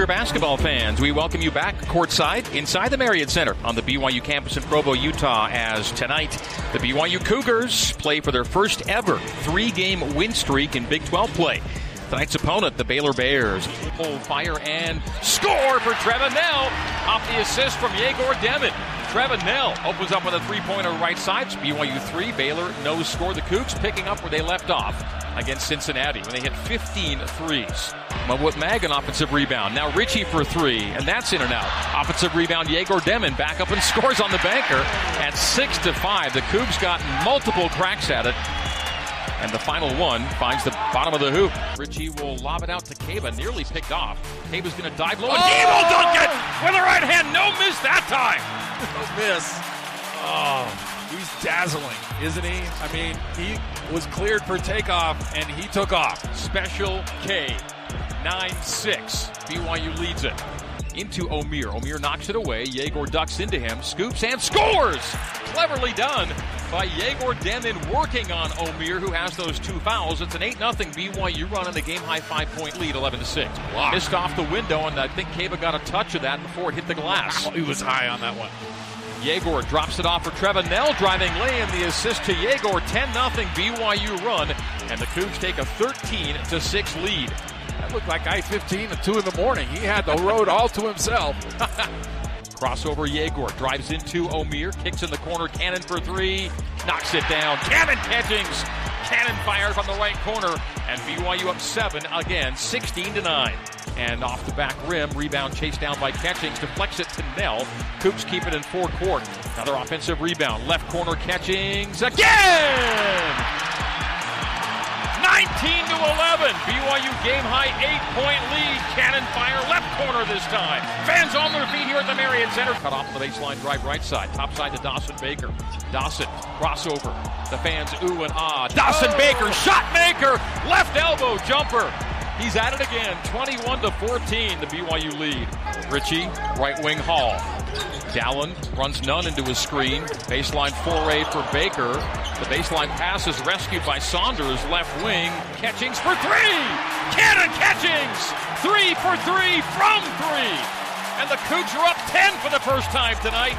Cougar basketball fans, we welcome you back courtside inside the Marriott Center on the BYU campus in Provo, Utah, as tonight the BYU Cougars play for their first ever 3-game win streak in Big 12 play. Tonight's opponent, the Baylor Bears. Pull, fire, and score for Trevin Knell off the assist from Yegor Demin. Trevin Knell opens up with a three-pointer right side. It's BYU 3, Baylor no score. The Cougs picking up where they left off against Cincinnati when they hit 15 threes. Mawut Mag, an offensive rebound. Now Richie for 3, and that's in and out. Offensive rebound, Yegor Demin back up and scores on the banker at 6-5. The Cougs got multiple cracks at it, and the final one finds the bottom of the hoop. Richie will lob it out to Kaba, nearly picked off. Kaba's going to dive low, and he will dunk it with a right hand. No miss that time. No miss. Oh, he's dazzling, isn't he? I mean, he was cleared for takeoff, and he took off. Special K, 9-6. BYU leads it into Omier. Omier knocks it away. Yegor ducks into him, scoops, and scores! Cleverly done by Yegor Demin, working on Omier, who has those 2 fouls. It's an 8-0 BYU run in the game-high 5-point lead, 11-6. Wow. Missed off the window, and I think Kaba got a touch of that before it hit the glass. Wow, he was high on that one. Yegor drops it off for Trevin Knell, driving lay-in, the assist to Yegor. 10-0 BYU run, and the Cougs take a 13-6 lead. That looked like I-15 at 2 in the morning. He had the road all to himself. Crossover, Yegor drives into Omier, kicks in the corner, Cannon for 3, knocks it down. Cannon Catchings, Cannon fires on the right corner, and BYU up 7 again, 16-9. And off the back rim, rebound chased down by Catchings, deflects it to Knell. Cougs keep it in forecourt. Another offensive rebound, left corner, Catchings again! 19-11, BYU game-high 8-point lead. Cannon fire, left corner this time. Fans on their feet here at the Marriott Center. Cut off on the baseline drive right side. Top side to Dawson Baker. Dawson, crossover. The fans ooh and ah. Dawson Baker, shot maker, left elbow jumper. He's at it again, 21-14, the BYU lead. Richie, right wing Hall. Dallin runs none into his screen. Baseline foray for Baker. The baseline pass is rescued by Saunders, left wing. Catchings for 3! Cannon Catchings! 3 for 3 from 3! And the Cougs are up 10 for the first time tonight,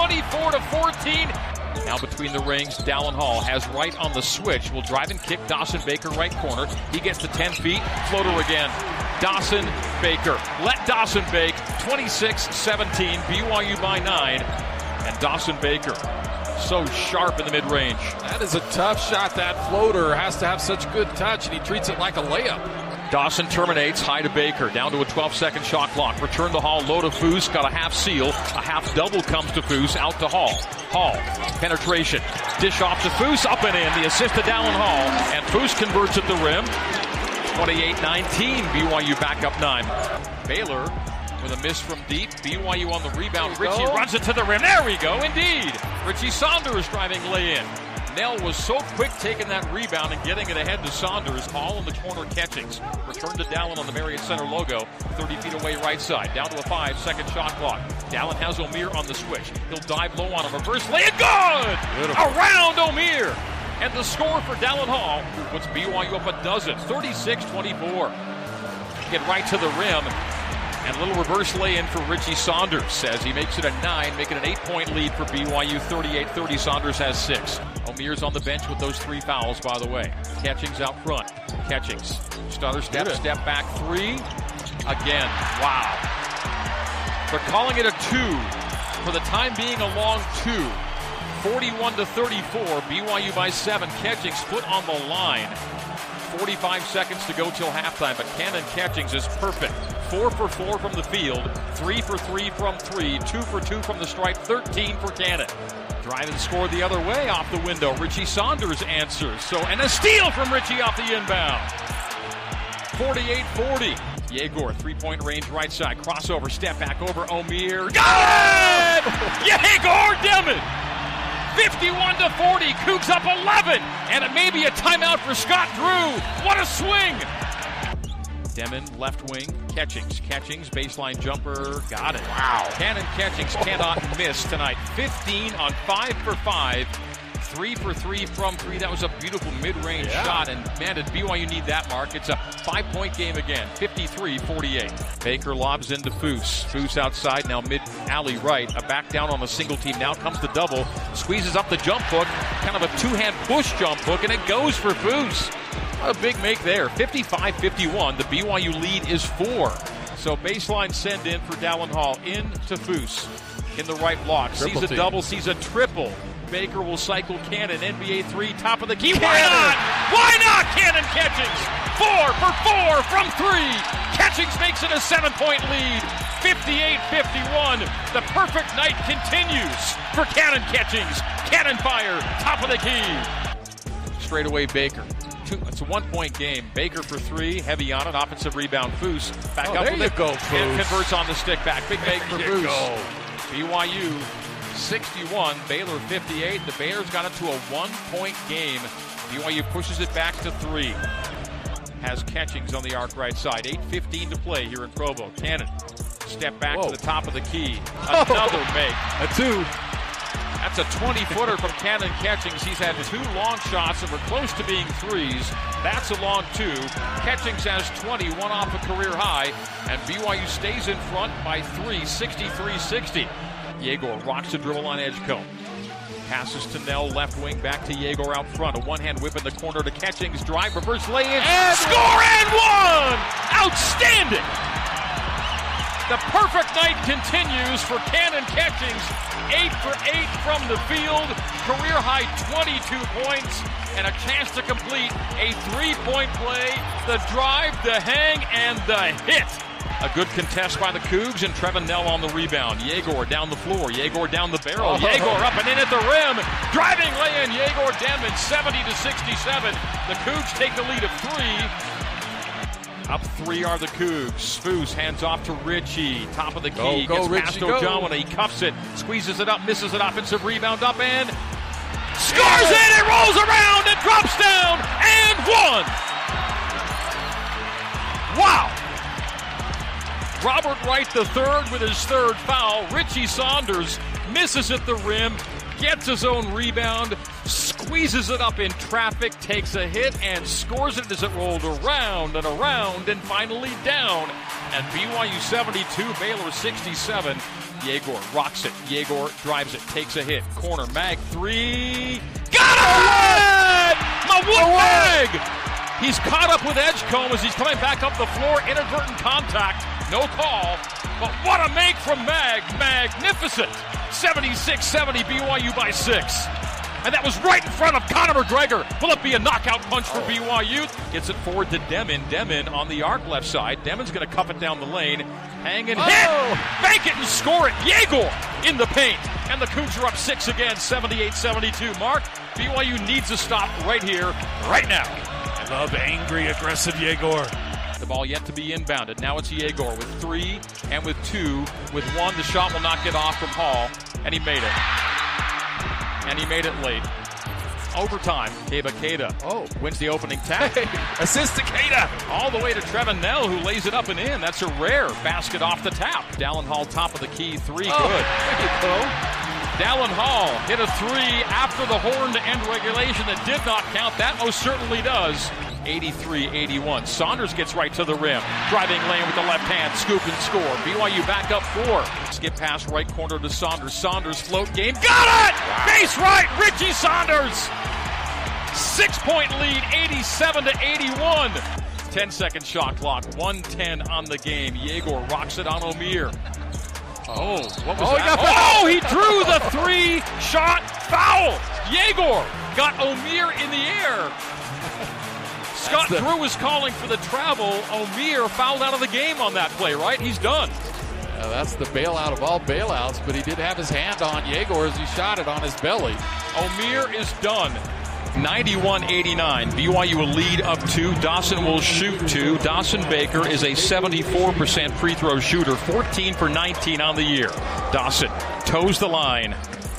24-14. Now between the rings, Dallin Hall has right on the switch. Will drive and kick Dawson Baker right corner. He gets to 10 feet. Floater again. Dawson Baker. Let Dawson bake. 26-17. BYU by 9. And Dawson Baker so sharp in the mid-range. That is a tough shot. That floater has to have such good touch, and he treats it like a layup. Dawson terminates, high to Baker, down to a 12-second shot clock. Return to Hall, low to Foose, got a half seal. A half double comes to Foose, out to Hall. Hall, penetration, dish off to Foose, up and in. The assist to Dallin Hall, and Foose converts at the rim. 28-19, BYU back up 9. Baylor with a miss from deep. BYU on the rebound. Richie runs it to the rim. There we go, indeed. Richie Saunders driving lay-in. Knell was so quick taking that rebound and getting it ahead to Saunders. Hall in the corner, Catchings. Return to Dallin on the Marriott Center logo. 30 feet away right side. Down to a 5-second shot clock. Dallin has Omier on the switch. He'll dive low on a reverse lay. Good! Beautiful. Around Omier. And the score for Dallin Hall puts BYU up a dozen. 36-24. Get right to the rim. And a little reverse lay-in for Richie Saunders as he makes it a 9, making an 8-point lead for BYU. 38-30. Saunders has 6. Omier's on the bench with those 3 fouls, by the way. Catchings out front. Catchings. Stutter step, step back 3. Again. Wow. They're calling it a 2. For the time being, a long 2. 41-34. BYU by 7. Catchings split on the line. 45 seconds to go till halftime, but Cannon Catchings is perfect. 4 for 4 from the field, 3 for 3 from 3, 2 for 2 from the stripe, 13 for Cannon. Drive and score the other way off the window. Richie Saunders answers. And a steal from Richie off the inbound. 48-40. Yegor, 3-point range right side. Crossover, step back over Omier. Got it! Yegor Demin! 51-40, Cougs up 11, and it may be a timeout for Scott Drew. What a swing! Demin, left wing, Catchings, baseline jumper, got it. Wow. Cannon Catchings cannot miss tonight. 15 on 5 for 5. 3 for 3 from 3. That was a beautiful mid-range shot, and man, did BYU need that, Mark. It's a 5-point game again, 53-48. Baker lobs into Foose. Foose outside, now mid-alley right. A back down on a single team. Now comes the double. Squeezes up the jump hook, kind of a two-hand push jump hook, and it goes for Foose. What a big make there. 55-51. The BYU lead is 4. So baseline send in for Dallin Hall. In to Foose. In the right block. Sees a double, sees a triple. Baker will cycle Cannon. NBA 3, top of the key. Why not? Why not? Cannon Catchings. 4 for 4 from 3. Catchings makes it a 7-point lead. 58-51. The perfect night continues for Cannon Catchings. Cannon fire. Top of the key. Straight away Baker. It's a 1-point game. Baker for 3, heavy on it, offensive rebound. Foose back up with it. Go, and converts on the stick back. Big make for Foose. BYU 61, Baylor 58. The Bears got it to a 1-point game. BYU pushes it back to 3. Has Catchings on the arc right side. 8:15 to play here in Provo. Cannon step back to the top of the key. Another make. A 2. That's a 20-footer from Cannon Catchings. He's had 2 long shots that were close to being 3s. That's a long 2. Catchings has 20, one off a career high, and BYU stays in front by 3, 63-60. Yegor rocks the dribble on Edgecombe. Passes to Nell, left wing, back to Yegor out front. A one-hand whip in the corner to Catchings. Drive, reverse lay-in, score and 1! Outstanding! The perfect night continues for Cannon Catchings. 8 for 8 from the field, career high 22 points, and a chance to complete a 3-point play, the drive, the hang, and the hit. A good contest by the Cougs, and Trevin Nell on the rebound. Yegor down the floor, Yegor down the barrel, Yegor up and in at the rim, driving lay-in, Yegor Denman, 70-67. The Cougs take the lead of 3. Up 3 are the Cougs. Foose hands off to Richie. Top of the key. Gets past Ojawina. He cuffs it. Squeezes it up. Misses an offensive rebound up and scores it. It rolls around and drops down and 1. Wow. Robert Wright III with his 3rd foul. Richie Saunders misses at the rim. Gets his own rebound, squeezes it up in traffic, takes a hit, and scores it as it rolled around and finally down. And BYU 72, Baylor 67. Yegor rocks it. Yegor drives it, takes a hit. Corner, Mag 3. Got it! Mag! He's caught up with Edgecombe as he's coming back up the floor. Inadvertent contact. No call. But what a make from Mag. Magnificent. 76-70, BYU by 6. And that was right in front of Conor McGregor. Will it be a knockout punch for BYU? Gets it forward to Demon. Demon on the arc left side. Demon's going to cuff it down the lane. Hang and hit. Bank it and score it. Yegor in the paint. And the Cougs are up 6 again, 78-72. Mark, BYU needs a stop right here, right now. I love angry, aggressive Yegor. The ball yet to be inbounded. Now it's Yegor with 3 and with 2. With 1, the shot will not get off from Hall. And he made it. And he made it late. Overtime. Keba Keita wins the opening tap. Assist to Keita. All the way to Trevin Nell, who lays it up and in. That's a rare basket off the tap. Dallin Hall, top of the key. 3, good. There you go. Dallin Hall hit a 3 after the horn to end regulation that did not count. That most certainly does. 83-81. Saunders gets right to the rim. Driving lane with the left hand. Scoop and score. BYU back up 4. Skip pass right corner to Saunders. Saunders float game. Got it! Wow. Base right. Richie Saunders. 6-point lead. 87-81. 10-second shot clock. 1:10 on the game. Yegor rocks it on Omier. What was that? He drew the 3-shot foul. Yegor got Omier in the air. Scott Drew is calling for the travel. Omier fouled out of the game on that play, right? He's done. That's the bailout of all bailouts, but he did have his hand on Yegor as he shot it on his belly. Omier is done. 91-89. BYU a lead of 2. Dawson will shoot 2. Dawson Baker is a 74% free throw shooter, 14 for 19 on the year. Dawson toes the line.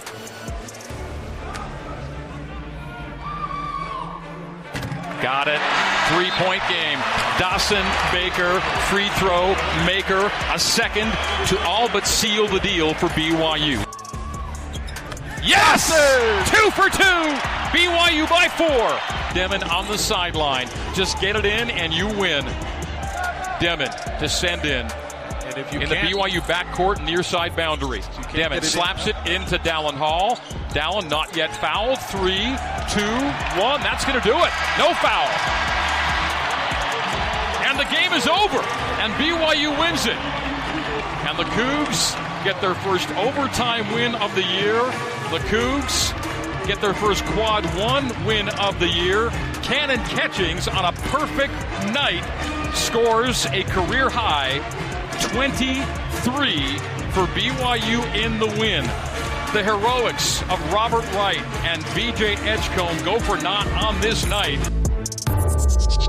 Got it. 3-point game. Dawson Baker, free throw maker, a second to all but seal the deal for BYU. Yes! 2 for 2. BYU by 4. Demon on the sideline. Just get it in and you win. Demon to send in. And if you in the BYU backcourt near side boundary. Demon slaps it into Dallin Hall. Dallin not yet fouled. 3, 2, 1. That's going to do it. No foul. And the game is over. And BYU wins it. And the Cougs get their first overtime win of the year. The Cougs get their first quad 1 win of the year. Cannon Catchings on a perfect night scores a career high 23 for BYU in the win. The heroics of Robert Wright and BJ Edgecombe go for naught on this night.